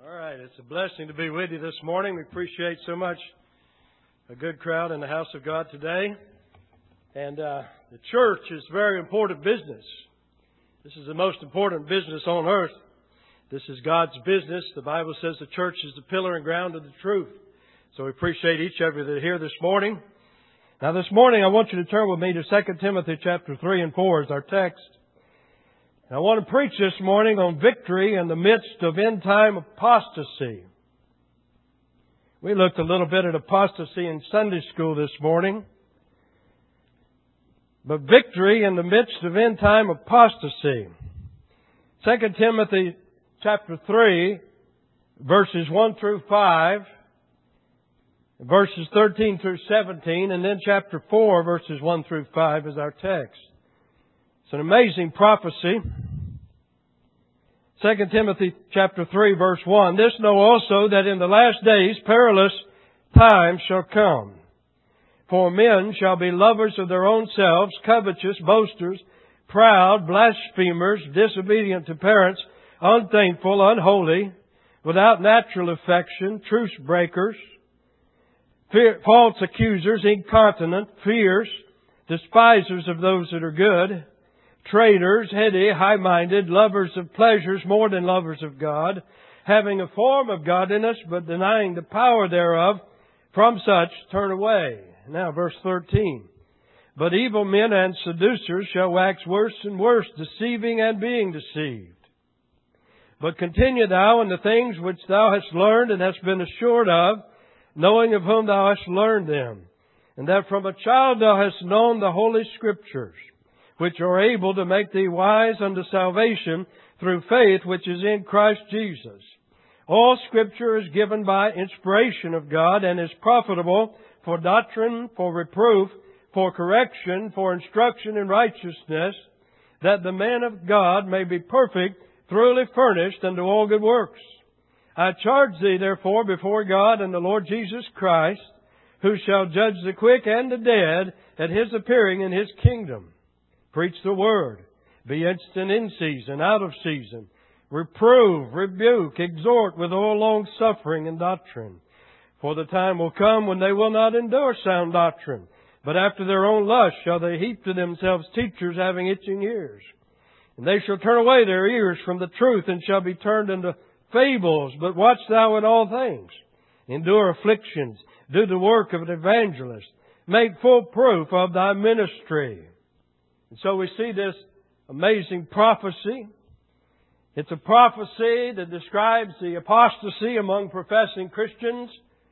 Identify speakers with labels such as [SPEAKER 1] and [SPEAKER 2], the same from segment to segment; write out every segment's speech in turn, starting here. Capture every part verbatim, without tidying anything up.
[SPEAKER 1] All right, it's a blessing to be with you this morning. We appreciate so much a good crowd in the house of God today. And uh, the church is a very important business. This is the most important business on earth. This is God's business. The Bible says the church is the pillar and ground of the truth. So we appreciate each of you that are here this morning. Now this morning I want you to turn with me to Second Timothy chapter three and four as our text. I want to preach this morning on victory in the midst of end-time apostasy. We looked a little bit at apostasy in Sunday school this morning. But victory in the midst of end-time apostasy. Second Timothy chapter three, verses one through five, verses thirteen through seventeen, and then chapter four, verses one through five is our text. It's an amazing prophecy. Second Timothy chapter three verse one. This know also that in the last days perilous times shall come. For men shall be lovers of their own selves, covetous, boasters, proud, blasphemers, disobedient to parents, unthankful, unholy, without natural affection, truce breakers, fear, false accusers, incontinent, fierce, despisers of those that are good, traitors, heady, high-minded, lovers of pleasures more than lovers of God, having a form of godliness, but denying the power thereof, from such turn away. Now, verse thirteen. But evil men and seducers shall wax worse and worse, deceiving and being deceived. But continue thou in the things which thou hast learned and hast been assured of, knowing of whom thou hast learned them, and that from a child thou hast known the Holy Scriptures, which are able to make thee wise unto salvation through faith which is in Christ Jesus. All Scripture is given by inspiration of God and is profitable for doctrine, for reproof, for correction, for instruction in righteousness, that the man of God may be perfect, thoroughly furnished unto all good works. I charge thee therefore before God and the Lord Jesus Christ, who shall judge the quick and the dead at His appearing in His kingdom. Preach the Word. Be instant in season, out of season. Reprove, rebuke, exhort with all long suffering and doctrine. For the time will come when they will not endure sound doctrine, but after their own lust shall they heap to themselves teachers having itching ears. And they shall turn away their ears from the truth and shall be turned into fables. But watch thou in all things. Endure afflictions. Do the work of an evangelist. Make full proof of thy ministry. And so we see this amazing prophecy. It's a prophecy that describes the apostasy among professing Christians.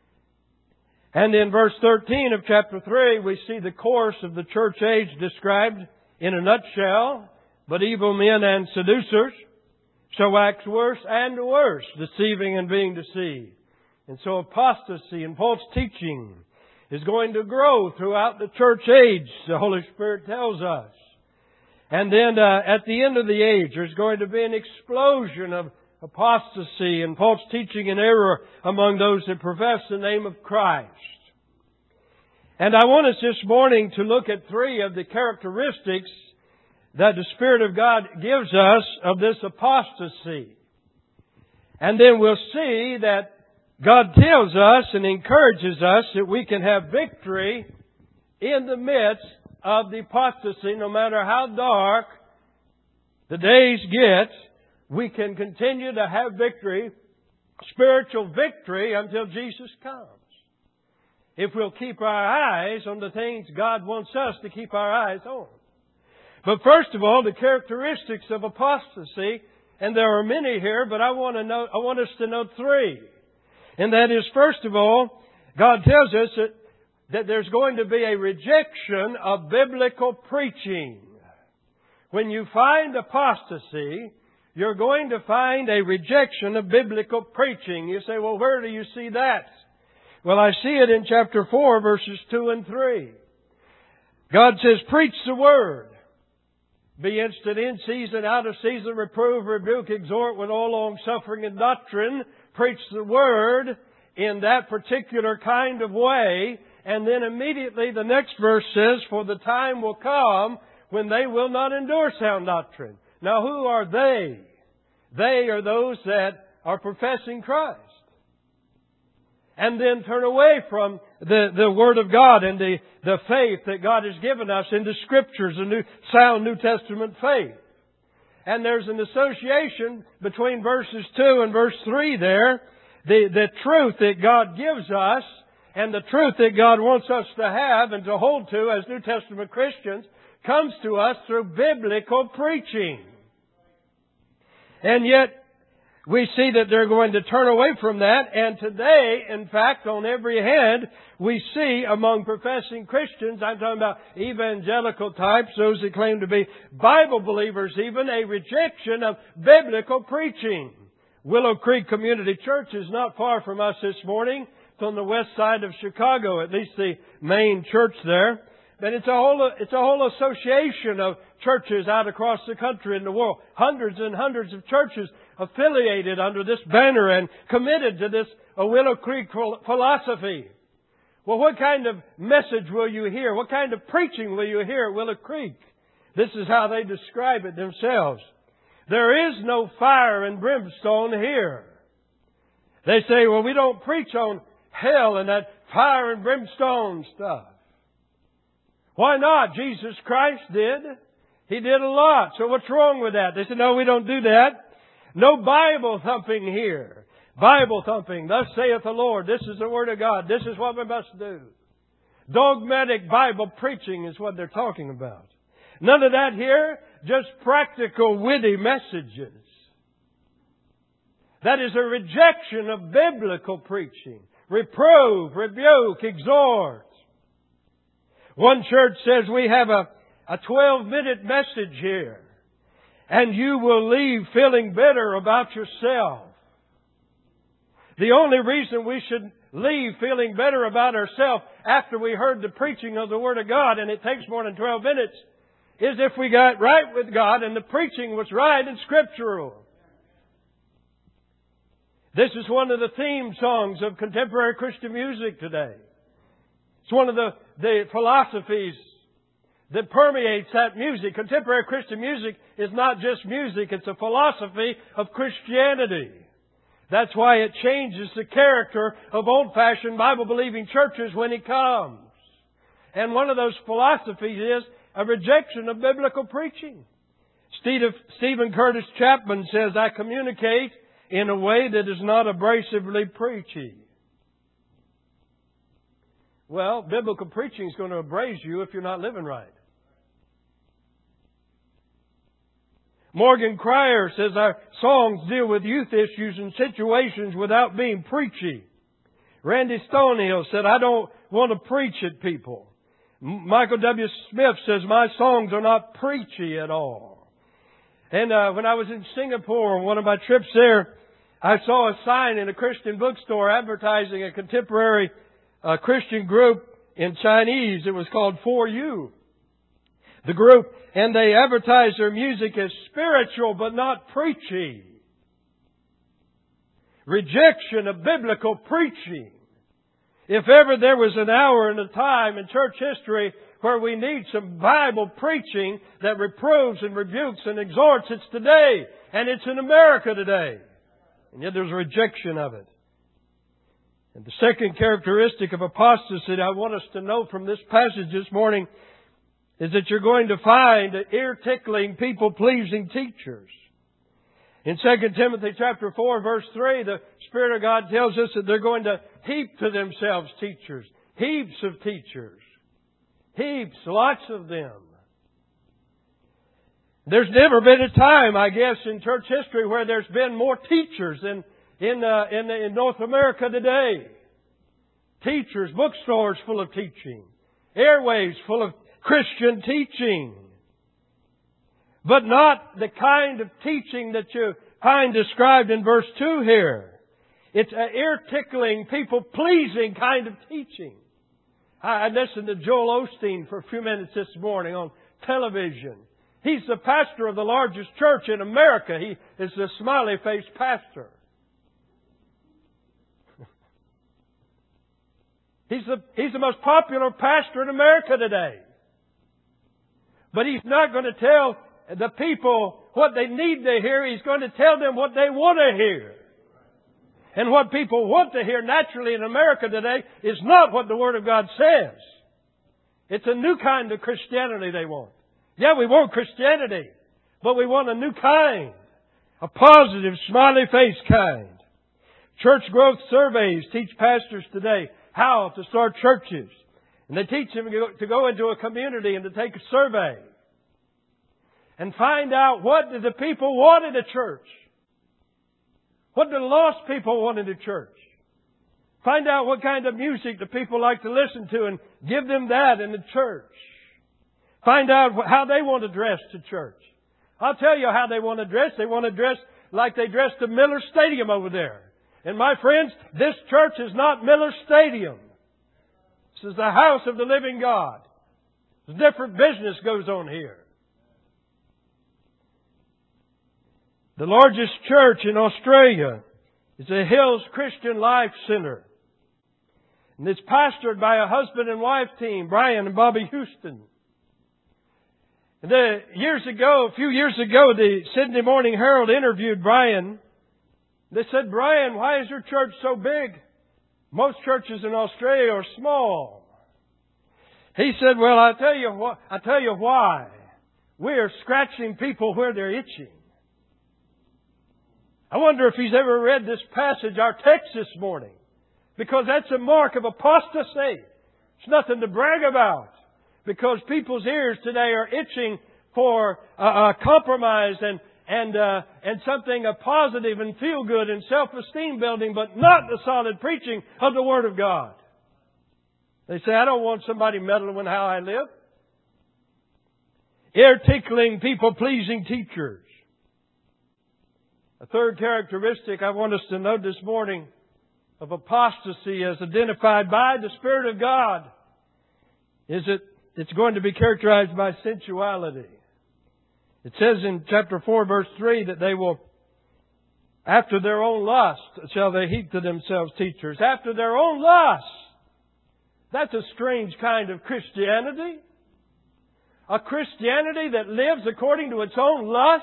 [SPEAKER 1] And in verse thirteen of chapter three, we see the course of the church age described in a nutshell. But evil men and seducers shall wax worse and worse, deceiving and being deceived. And so apostasy and false teaching is going to grow throughout the church age, the Holy Spirit tells us. And then uh, at the end of the age, there's going to be an explosion of apostasy and false teaching and error among those that profess the name of Christ. And I want us this morning to look at three of the characteristics that the Spirit of God gives us of this apostasy. And then we'll see that God tells us and encourages us that we can have victory in the midst of the apostasy. No matter how dark the days get, we can continue to have victory, spiritual victory, until Jesus comes. If we'll keep our eyes on the things God wants us to keep our eyes on. But first of all, the characteristics of apostasy, and there are many here, but I want to know, I want us to note three. And that is, first of all, God tells us that, that there's going to be a rejection of biblical preaching. When you find apostasy, you're going to find a rejection of biblical preaching. You say, well, where do you see that? Well, I see it in chapter four, verses two and three. God says, preach the Word. Be instant in season, out of season, reprove, rebuke, exhort with all long suffering and doctrine. Preach the Word in that particular kind of way. And then immediately the next verse says, for the time will come when they will not endure sound doctrine. Now who are they? They are those that are professing Christ. And then turn away from the, the Word of God and the, the faith that God has given us in the Scriptures, a new, sound New Testament faith. And there's an association between verses two and verse three there. The, the truth that God gives us and the truth that God wants us to have and to hold to as New Testament Christians comes to us through biblical preaching. And yet, we see that they're going to turn away from that. And today, in fact, on every hand, we see among professing Christians, I'm talking about evangelical types, those that claim to be Bible believers even, a rejection of biblical preaching. Willow Creek Community Church is not far from us this morning. It's on the west side of Chicago, at least the main church there. But it's a whole, it's a whole association of churches out across the country and the world. Hundreds and hundreds of churches affiliated under this banner and committed to this Willow Creek philosophy. Well, what kind of message will you hear? What kind of preaching will you hear at Willow Creek? This is how they describe it themselves. There is no fire and brimstone here. They say, well, we don't preach on hell and that fire and brimstone stuff. Why not? Jesus Christ did. He did a lot. So what's wrong with that? They said, no, we don't do that. No Bible thumping here. Bible thumping. Thus saith the Lord. This is the Word of God. This is what we must do. Dogmatic Bible preaching is what they're talking about. None of that here. Just practical, witty messages. That is a rejection of biblical preaching. Reprove, rebuke, exhort. One church says we have a, a twelve-minute message here. And you will leave feeling bitter about yourself. The only reason we should leave feeling better about ourselves after we heard the preaching of the Word of God, and it takes more than twelve minutes, is if we got right with God and the preaching was right and scriptural. This is one of the theme songs of contemporary Christian music today. It's one of the, the philosophies that permeates that music. Contemporary Christian music is not just music, it's a philosophy of Christianity. That's why it changes the character of old-fashioned Bible-believing churches when it comes. And one of those philosophies is a rejection of biblical preaching. Stephen Curtis Chapman says, I communicate in a way that is not abrasively preachy. Well, biblical preaching is going to abrase you if you're not living right. Morgan Cryer says our songs deal with youth issues and situations without being preachy. Randy Stonehill said, I don't want to preach at people. Michael W. Smith says, my songs are not preachy at all. And uh, when I was in Singapore on one of my trips there, I saw a sign in a Christian bookstore advertising a contemporary uh, Christian group in Chinese. It was called For You. The group, and they advertised their music as spiritual but not preachy. Rejection of biblical preaching. If ever there was an hour and a time in church history where we need some Bible preaching that reproves and rebukes and exhorts, it's today. And it's in America today. And yet there's a rejection of it. And the second characteristic of apostasy that I want us to know from this passage this morning is that you're going to find ear-tickling, people-pleasing teachers. In Second Timothy chapter four, verse three, the Spirit of God tells us that they're going to heap to themselves teachers. Heaps of teachers. Heaps, lots of them. There's never been a time, I guess, in church history where there's been more teachers than in, uh, in, in North America today. Teachers, bookstores full of teaching. Airways full of Christian teaching. But not the kind of teaching that you find described in verse two here. It's an ear-tickling, people-pleasing kind of teaching. I listened to Joel Osteen for a few minutes this morning on television. He's the pastor of the largest church in America. He is the smiley-faced pastor. He's the, he's the most popular pastor in America today. But he's not going to tell the people what they need to hear. He's going to tell them what they want to hear. And what people want to hear naturally in America today is not what the Word of God says. It's a new kind of Christianity they want. Yeah, we want Christianity, but we want a new kind. A positive, smiley face kind. Church growth surveys teach pastors today how to start churches. And they teach them to go into a community and to take a survey. And find out what do the people want in a church. What do lost people want in a church. Find out what kind of music the people like to listen to and give them that in the church. Find out how they want to dress to church. I'll tell you how they want to dress. They want to dress like they dressed at Miller Stadium over there. And my friends, this church is not Miller Stadium. This is the house of the living God. A different business goes on here. The largest church in Australia is the Hills Christian Life Center. And it's pastored by a husband and wife team, Brian and Bobby Houston. And the, years ago, a few years ago, the Sydney Morning Herald interviewed Brian. They said, Brian, why is your church so big? Most churches in Australia are small. He said, well, I'll tell you what, I'll tell you why. We are scratching people where they're itching. I wonder if he's ever read this passage, our text this morning. Because that's a mark of apostasy. It's nothing to brag about. Because people's ears today are itching for a, a compromise and and uh, and something a positive and feel good and self-esteem building, but not the solid preaching of the Word of God. They say, I don't want somebody meddling with how I live. Ear-tickling, people-pleasing teachers. A third characteristic I want us to note this morning of apostasy as identified by the Spirit of God is that it's going to be characterized by sensuality. It says in chapter four, verse three, that they will, after their own lust, shall they heap to themselves teachers. After their own lust. That's a strange kind of Christianity. A Christianity that lives according to its own lust.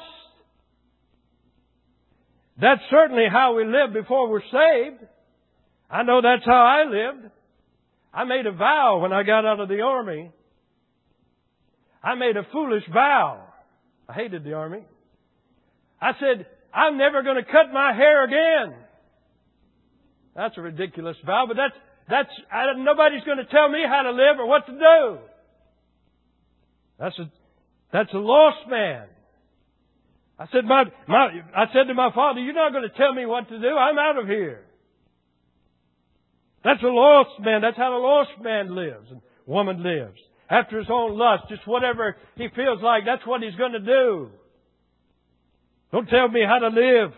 [SPEAKER 1] That's certainly how we lived before we're saved. I know that's how I lived. I made a vow when I got out of the army. I made a foolish vow. I hated the army. I said, I'm never going to cut my hair again. That's a ridiculous vow, but that's, that's, I, nobody's going to tell me how to live or what to do. That's a, that's a lost man. I said, my, my, I said to my father, you're not going to tell me what to do. I'm out of here. That's a lost man. That's how the lost man lives and woman lives. After his own lust, just whatever he feels like, that's what he's going to do. Don't tell me how to live.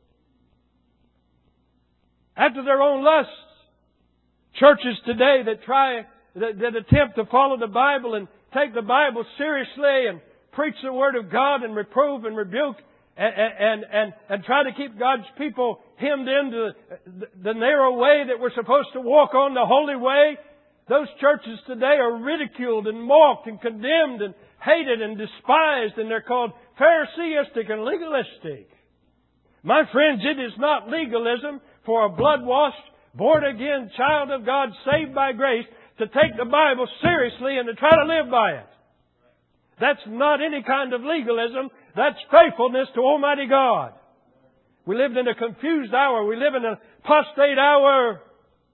[SPEAKER 1] After their own lusts. Churches today that try, that, that attempt to follow the Bible and take the Bible seriously and preach the Word of God and reprove and rebuke and, and, and, and try to keep God's people hemmed into the, the narrow way that we're supposed to walk on, the holy way. Those churches today are ridiculed and mocked and condemned and hated and despised, and they're called Phariseistic and legalistic. My friends, it is not legalism for a blood-washed, born-again child of God saved by grace to take the Bible seriously and to try to live by it. That's not any kind of legalism. That's faithfulness to Almighty God. We live in a confused hour. We live in an apostate hour.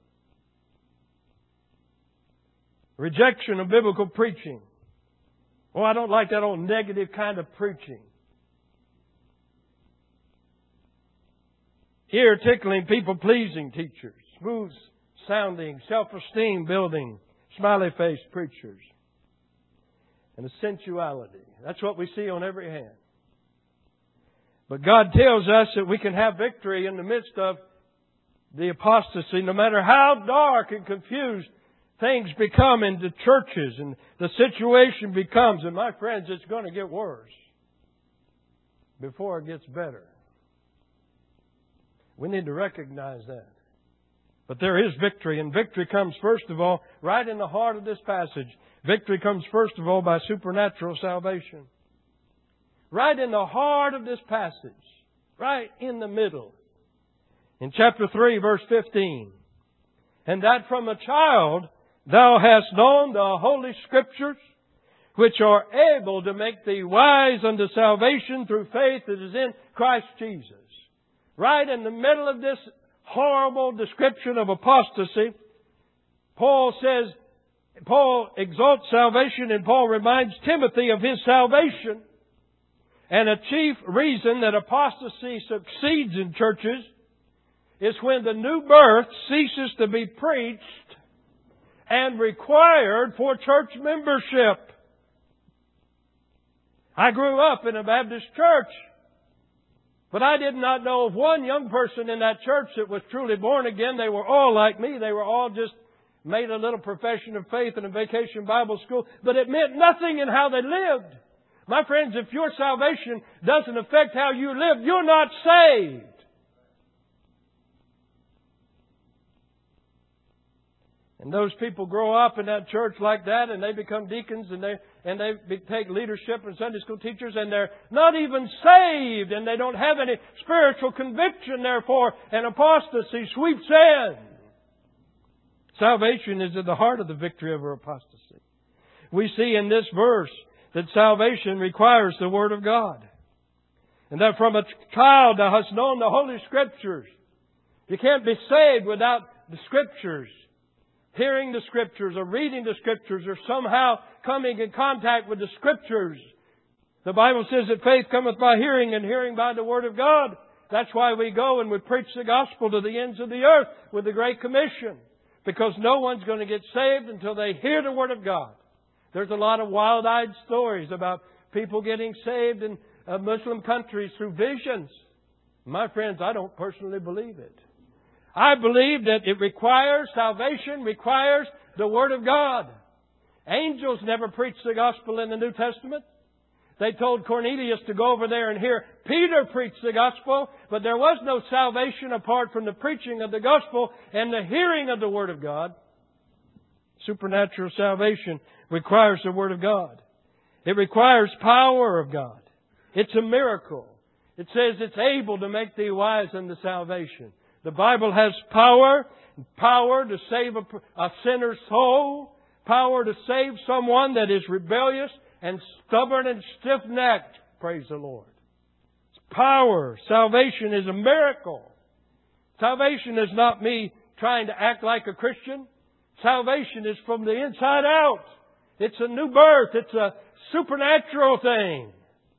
[SPEAKER 1] Rejection of biblical preaching. Oh, I don't like that old negative kind of preaching. Ear-tickling, people-pleasing teachers. Smooth-sounding, self-esteem building, smiley-faced preachers. And a sensuality. That's what we see on every hand. But God tells us that we can have victory in the midst of the apostasy, no matter how dark and confused things become in the churches and the situation becomes. And my friends, it's going to get worse before it gets better. We need to recognize that. But there is victory, and victory comes first of all right in the heart of this passage. Victory comes first of all by supernatural salvation. Right in the heart of this passage, right in the middle. In chapter three, verse fifteen. And that from a child thou hast known the Holy Scriptures, which are able to make thee wise unto salvation through faith that is in Christ Jesus. Right in the middle of this horrible description of apostasy, Paul says, Paul exalts salvation, and Paul reminds Timothy of his salvation. And a chief reason that apostasy succeeds in churches is when the new birth ceases to be preached and required for church membership. I grew up in a Baptist church, but I did not know of one young person in that church that was truly born again. They were all like me. They were all just made a little profession of faith in a vacation Bible school, but it meant nothing in how they lived. My friends, if your salvation doesn't affect how you live, you're not saved. And those people grow up in that church like that, and they become deacons, and they and they be, take leadership and Sunday school teachers, and they're not even saved, and they don't have any spiritual conviction. Therefore, an apostasy sweeps in. Salvation is at the heart of the victory over apostasy. We see in this verse that salvation requires the Word of God, and that from a child thou hast known the Holy Scriptures. You can't be saved without the Scriptures. Hearing the Scriptures or reading the Scriptures or somehow coming in contact with the Scriptures. The Bible says that faith cometh by hearing, and hearing by the Word of God. That's why we go and we preach the gospel to the ends of the earth with the Great Commission. Because no one's going to get saved until they hear the Word of God. There's a lot of wild-eyed stories about people getting saved in uh, Muslim countries through visions. My friends, I don't personally believe it. I believe that it requires, salvation requires the Word of God. Angels never preached the gospel in the New Testament. They told Cornelius to go over there and hear Peter preach the gospel, but there was no salvation apart from the preaching of the gospel and the hearing of the Word of God. Supernatural salvation requires the Word of God. It requires power of God. It's a miracle. It says it's able to make thee wise unto salvation. The Bible has power, power to save a, a sinner's soul, power to save someone that is rebellious and stubborn and stiff-necked. Praise the Lord. It's power. Salvation is a miracle. Salvation is not me trying to act like a Christian. Salvation is from the inside out. It's a new birth. It's a supernatural thing.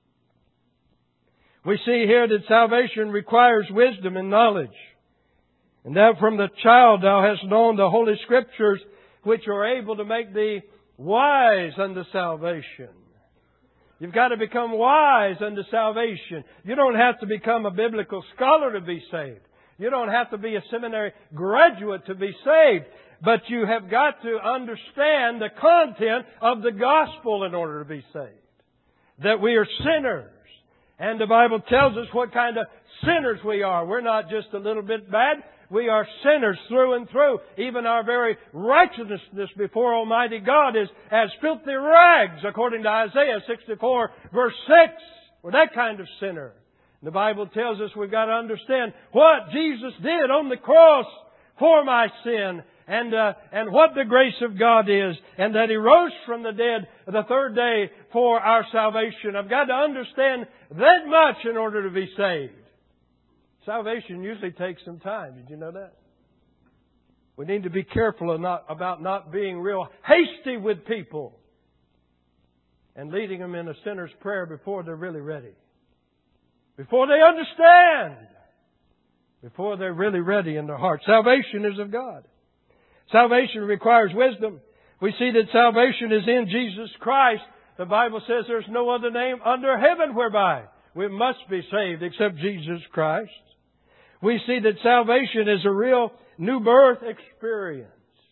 [SPEAKER 1] We see here that salvation requires wisdom and knowledge. And that from the child thou hast known the Holy Scriptures, which are able to make thee wise unto salvation. You've got to become wise unto salvation. You don't have to become a biblical scholar to be saved. You don't have to be a seminary graduate to be saved. But you have got to understand the content of the gospel in order to be saved. That we are sinners. And the Bible tells us what kind of sinners we are. We're not just a little bit bad. We are sinners through and through. Even our very righteousness before Almighty God is as filthy rags, according to Isaiah sixty-four, verse six. We're that kind of sinner. The Bible tells us we've got to understand what Jesus did on the cross for my sin, and uh, and what the grace of God is, and that He rose from the dead the third day for our salvation. I've got to understand that much in order to be saved. Salvation usually takes some time. Did you know that? We need to be careful not, about not being real hasty with people and leading them in a sinner's prayer before they're really ready. Before they understand. Before they're really ready in their heart. Salvation is of God. Salvation requires wisdom. We see that salvation is in Jesus Christ. The Bible says there's no other name under heaven whereby we must be saved except Jesus Christ. We see that salvation is a real new birth experience.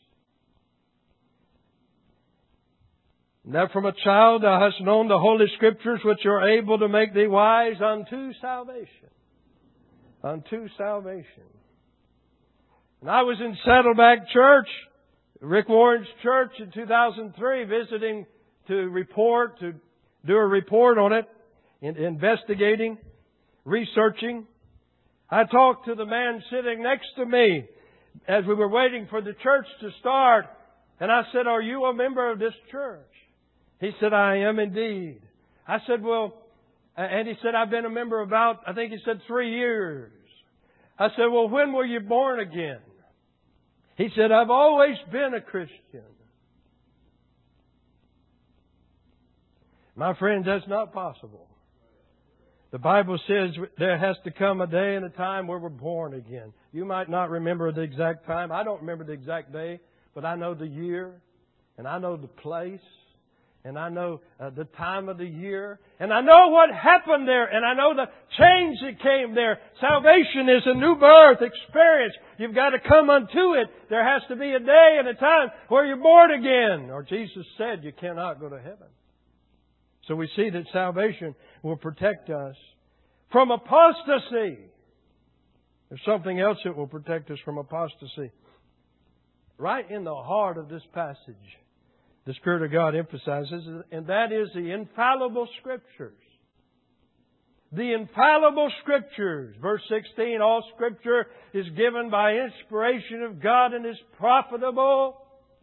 [SPEAKER 1] And that from a child thou hast known the Holy Scriptures, which are able to make thee wise unto salvation. Unto salvation. And I was in Saddleback Church, Rick Warren's church, in two thousand three, visiting to report, to do a report on it, in, investigating, researching. I talked to the man sitting next to me as we were waiting for the church to start. And I said, "Are you a member of this church?" He said, "I am indeed." I said, "Well," and he said, "I've been a member about," I think he said, three years. I said, "Well, when were you born again?" He said, "I've always been a Christian." My friends, that's not possible. The Bible says there has to come a day and a time where we're born again. You might not remember the exact time. I don't remember the exact day, but I know the year, and I know the place, and I know uh, the time of the year, and I know what happened there, and I know the change that came there. Salvation is a new birth experience. You've got to come unto it. There has to be a day and a time where you're born again, or Jesus said you cannot go to heaven. So we see that salvation will protect us from apostasy. There's something else that will protect us from apostasy. Right in the heart of this passage, the Spirit of God emphasizes, and that is the infallible Scriptures. The infallible Scriptures. Verse sixteen, all Scripture is given by inspiration of God and is profitable.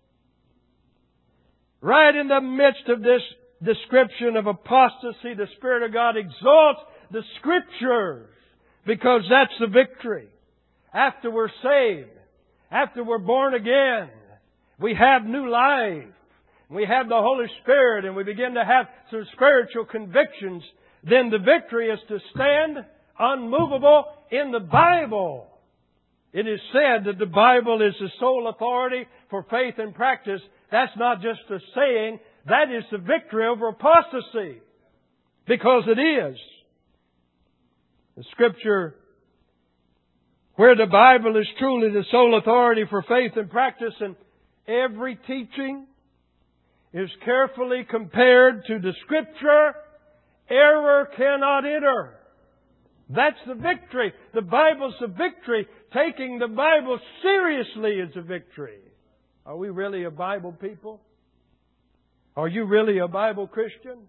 [SPEAKER 1] Right in the midst of this description of apostasy, the Spirit of God exalts the Scriptures because that's the victory. After we're saved, after we're born again, we have new life. We have the Holy Spirit and we begin to have some spiritual convictions. Then the victory is to stand unmovable in the Bible. It is said that the Bible is the sole authority for faith and practice. That's not just a saying. That is the victory over apostasy. Because it is. The Scripture, where the Bible is truly the sole authority for faith and practice, and every teaching is carefully compared to the Scripture, error cannot enter. That's the victory. The Bible's the victory. Taking the Bible seriously is a victory. Are we really a Bible people? Are you really a Bible Christian?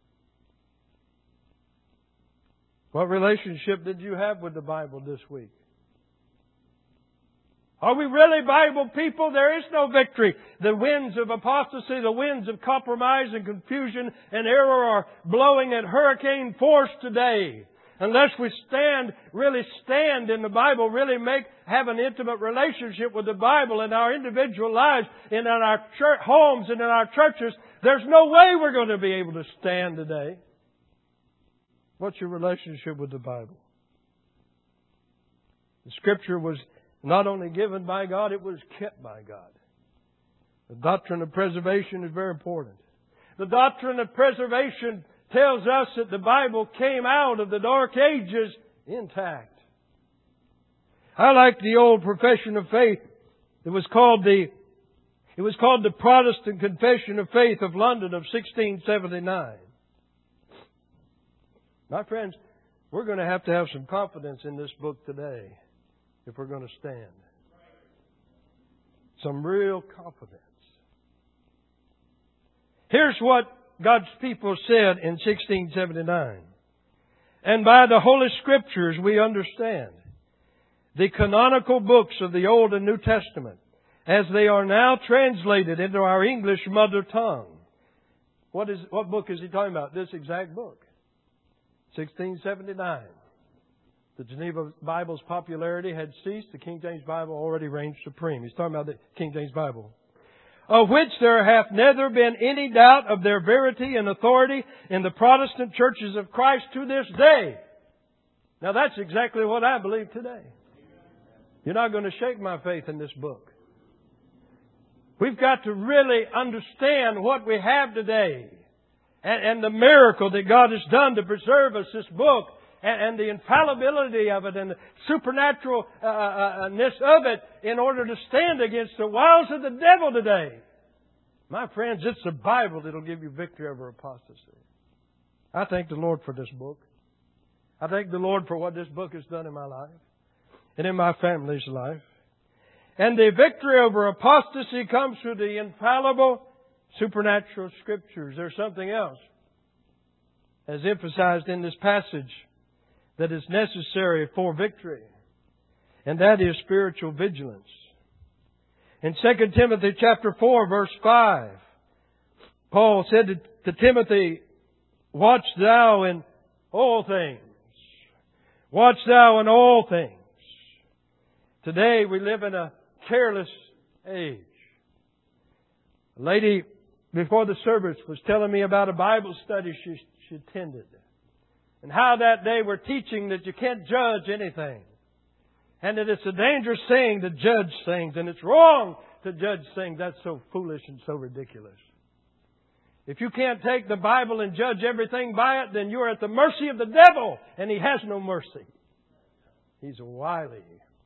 [SPEAKER 1] What relationship did you have with the Bible this week? Are we really Bible people? There is no victory. The winds of apostasy, the winds of compromise and confusion and error are blowing at hurricane force today. Unless we stand, really stand in the Bible, really make, have an intimate relationship with the Bible in our individual lives, and in our church, homes and in our churches, there's no way we're going to be able to stand today. What's your relationship with the Bible? The Scripture was not only given by God, it was kept by God. The doctrine of preservation is very important. The doctrine of preservation tells us that the Bible came out of the dark ages intact. I like the old profession of faith. It was called the it was called the Protestant Confession of Faith of London of sixteen seventy-nine. My friends, we're going to have to have some confidence in this book today if we're going to stand. Some real confidence. Here's what God's people said in sixteen seventy-nine. And by the Holy Scriptures we understand the canonical books of the Old and New Testament as they are now translated into our English mother tongue. What is, what book is he talking about? This exact book. sixteen seventy-nine. The Geneva Bible's popularity had ceased. The King James Bible already reigned supreme. He's talking about the King James Bible. Of which there hath never been any doubt of their verity and authority in the Protestant churches of Christ to this day. Now that's exactly what I believe today. You're not going to shake my faith in this book. We've got to really understand what we have today and, and the miracle that God has done to preserve us, this book, and, and the infallibility of it and the supernaturalness of it in order to stand against the wiles of the devil today. My friends, it's the Bible that'll give you victory over apostasy. I thank the Lord for this book. I thank the Lord for what this book has done in my life and in my family's life. And the victory over apostasy comes through the infallible supernatural Scriptures. There's something else as emphasized in this passage that is necessary for victory. And that is spiritual vigilance. In Second Timothy chapter four, verse five, Paul said to, to Timothy, "Watch thou in all things. Watch thou in all things." Today we live in a careless age. A lady before the service was telling me about a Bible study she, she attended. And how that day we're teaching that you can't judge anything. And that it's a dangerous thing to judge things. And it's wrong to judge things. That's so foolish and so ridiculous. If you can't take the Bible and judge everything by it, then you're at the mercy of the devil. And he has no mercy. He's wily.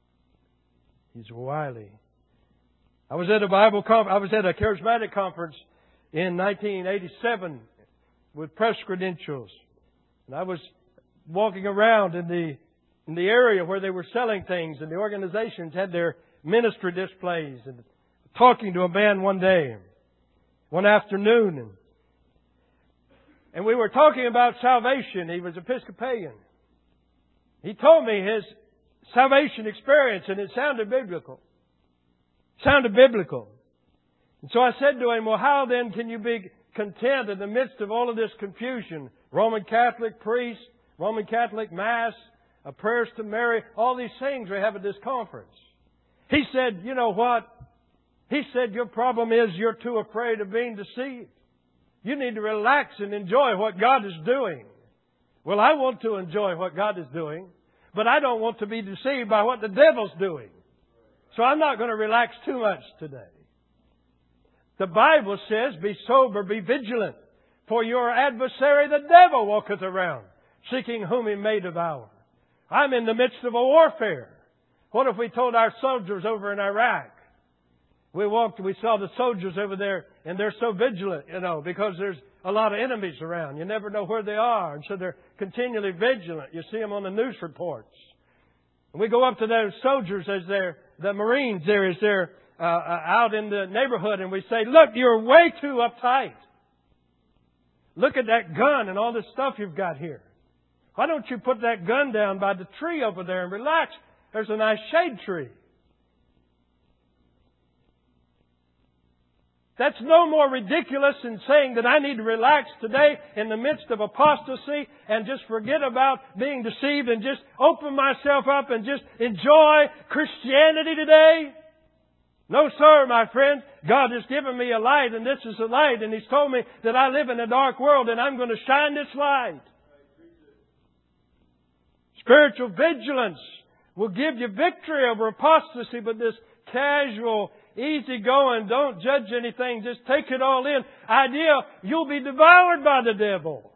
[SPEAKER 1] He's wily. I was at a Bible conference. I was at a charismatic conference in nineteen eighty-seven with press credentials. And I was walking around in the in the area where they were selling things, and the organizations had their ministry displays, and talking to a man one day, one afternoon, and, and we were talking about salvation. He was Episcopalian. He told me his salvation experience, and it sounded biblical. Sounded biblical. And so I said to him, "Well, how then can you be content in the midst of all of this confusion? Roman Catholic priest, Roman Catholic Mass, uh, prayers to Mary, all these things we have at this conference." He said, "You know what?" He said, "Your problem is you're too afraid of being deceived. You need to relax and enjoy what God is doing." Well, I want to enjoy what God is doing, but I don't want to be deceived by what the devil's doing. So I'm not going to relax too much today. The Bible says, "Be sober, be vigilant, for your adversary the devil walketh around, seeking whom he may devour." I'm in the midst of a warfare. What if we told our soldiers over in Iraq? We walked, we saw the soldiers over there, and they're so vigilant, you know, because there's a lot of enemies around. You never know where they are, and so they're continually vigilant. You see them on the news reports. And we go up to those soldiers as they're, the Marines there as they're uh, out in the neighborhood, and we say, "Look, you're way too uptight. Look at that gun and all this stuff you've got here. Why don't you put that gun down by the tree over there and relax? There's a nice shade tree." That's no more ridiculous than saying that I need to relax today in the midst of apostasy and just forget about being deceived and just open myself up and just enjoy Christianity today. No, sir, my friend. God has given me a light, and this is a light, and He's told me that I live in a dark world, and I'm going to shine this light. Spiritual vigilance will give you victory over apostasy, but this casual, easy going, don't judge anything, just take it all in idea, you'll be devoured by the devil.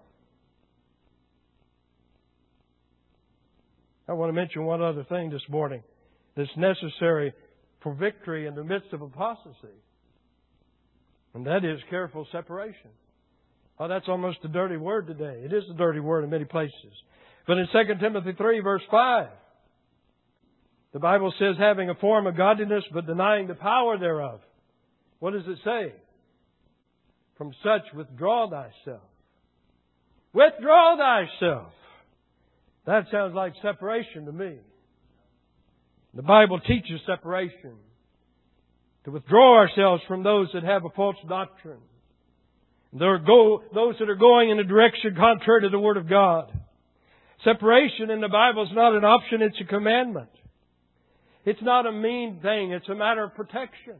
[SPEAKER 1] I want to mention one other thing this morning that's necessary for victory in the midst of apostasy. And that is careful separation. Oh, that's almost a dirty word today. It is a dirty word in many places. But in Second Timothy three, verse five, the Bible says, "Having a form of godliness, but denying the power thereof." What does it say? "From such withdraw thyself." Withdraw thyself. That sounds like separation to me. The Bible teaches separation. To withdraw ourselves from those that have a false doctrine. There are go, those that are going in a direction contrary to the Word of God. Separation in the Bible is not an option, it's a commandment. It's not a mean thing, it's a matter of protection.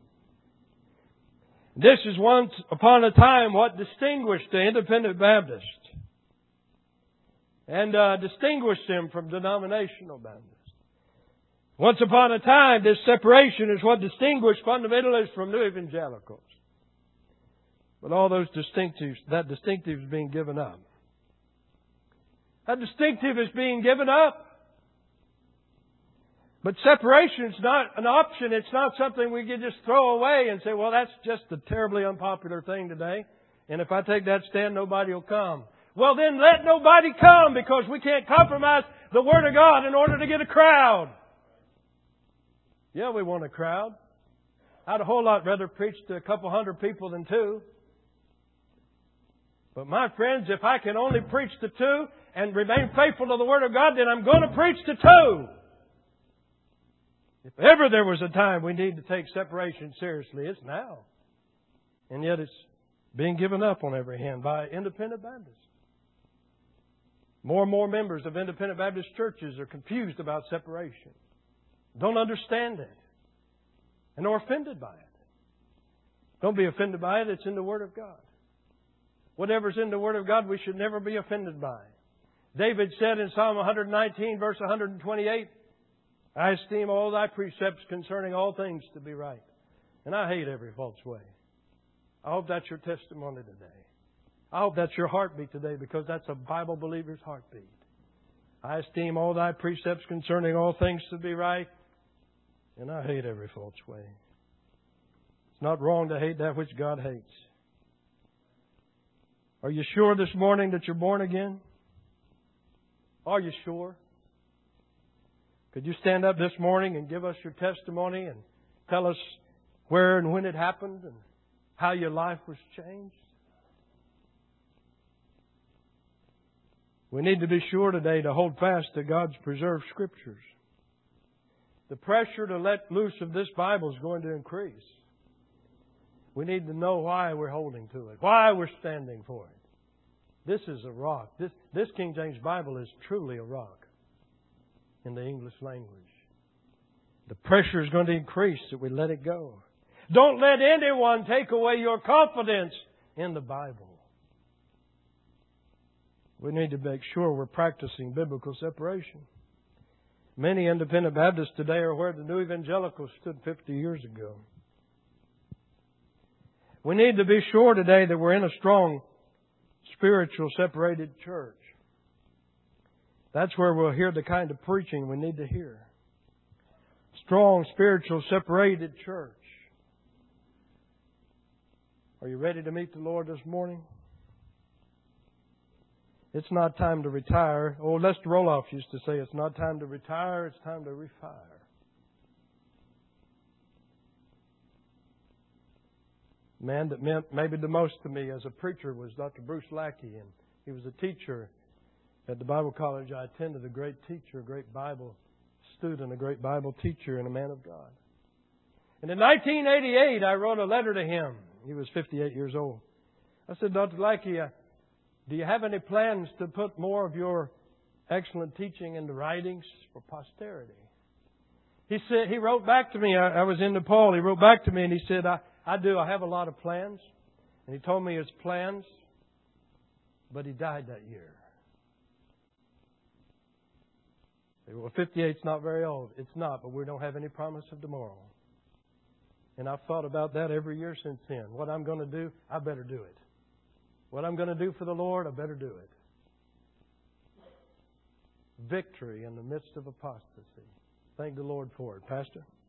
[SPEAKER 1] This is once upon a time what distinguished the Independent Baptist and uh, distinguished them from denominational Baptists. Once upon a time, this separation is what distinguished fundamentalists from new evangelicals. But all those distinctives, that distinctive is being given up. That distinctive is being given up. But separation is not an option. It's not something we can just throw away and say, "Well, that's just a terribly unpopular thing today. And if I take that stand, nobody will come." Well, then let nobody come, because we can't compromise the Word of God in order to get a crowd. Yeah, we want a crowd. I'd a whole lot rather preach to a couple hundred people than two. But my friends, if I can only preach to two and remain faithful to the Word of God, then I'm going to preach to two. If ever there was a time we need to take separation seriously, it's now. And yet it's being given up on every hand by independent Baptists. More and more members of independent Baptist churches are confused about separation. Don't understand it. And are offended by it. Don't be offended by it. It's in the Word of God. Whatever's in the Word of God, we should never be offended by. David said in Psalm one nineteen, verse one twenty-eight, I esteem all Thy precepts concerning all things to be right. And I hate every false way. I hope that's your testimony today. I hope that's your heartbeat today, because that's a Bible believer's heartbeat. I esteem all Thy precepts concerning all things to be right, and I hate every false way. It's not wrong to hate that which God hates. Are you sure this morning that you're born again? Are you sure? Could you stand up this morning and give us your testimony and tell us where and when it happened and how your life was changed? We need to be sure today to hold fast to God's preserved Scriptures. The pressure to let loose of this Bible is going to increase. We need to know why we're holding to it, why we're standing for it. This is a rock. This, this King James Bible is truly a rock in the English language. The pressure is going to increase if we let it go. Don't let anyone take away your confidence in the Bible. We need to make sure we're practicing biblical separation. Many independent Baptists today are where the New Evangelicals stood fifty years ago. We need to be sure today that we're in a strong, spiritual, separated church. That's where we'll hear the kind of preaching we need to hear. Strong, spiritual, separated church. Are you ready to meet the Lord this morning? It's not time to retire. Oh, Lester Roloff used to say, it's not time to retire, it's time to refire. The man that meant maybe the most to me as a preacher was Doctor Bruce Lackey, and he was a teacher at the Bible college I attended, a great teacher, a great Bible student, a great Bible teacher, and a man of God. And in nineteen eighty-eight, I wrote a letter to him. He was fifty-eight years old. I said, Doctor Lackey, uh, do you have any plans to put more of your excellent teaching into writings for posterity? He said, he wrote back to me. I, I was in Nepal. He wrote back to me and he said, I, I do. I have a lot of plans. And he told me his plans, but he died that year. I said, well, fifty-eight's not very old. It's not, but we don't have any promise of tomorrow. And I've thought about that every year since then. What I'm going to do, I better do it. What I'm going to do for the Lord, I better do it. Victory in the midst of apostasy. Thank the Lord for it. Pastor?